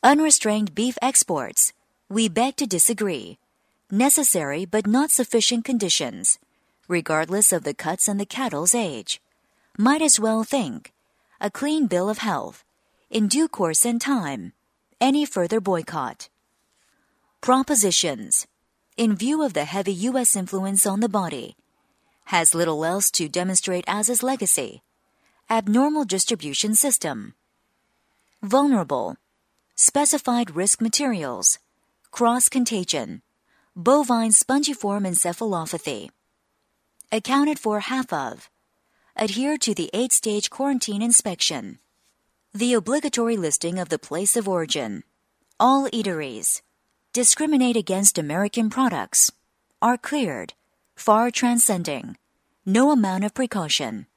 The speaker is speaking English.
Unrestrained beef exports. We beg to disagree. Necessary but not sufficient conditions, regardless of the cuts and the cattle's age. Might as well think. A clean bill of health. In due course and time. Any further boycott. Propositions. In view of the heavy U.S. influence on the body. Has little else to demonstrate as his legacy. Abnormal distribution system. Vulnerable. Specified risk materials. Cross-contagion. Bovine spongiform encephalopathy. Accounted for half of. Adhere to the 8-stage quarantine inspection. The obligatory listing of the place of origin. All eateries. Discriminate against American products. Are cleared. Far transcending. No amount of precaution.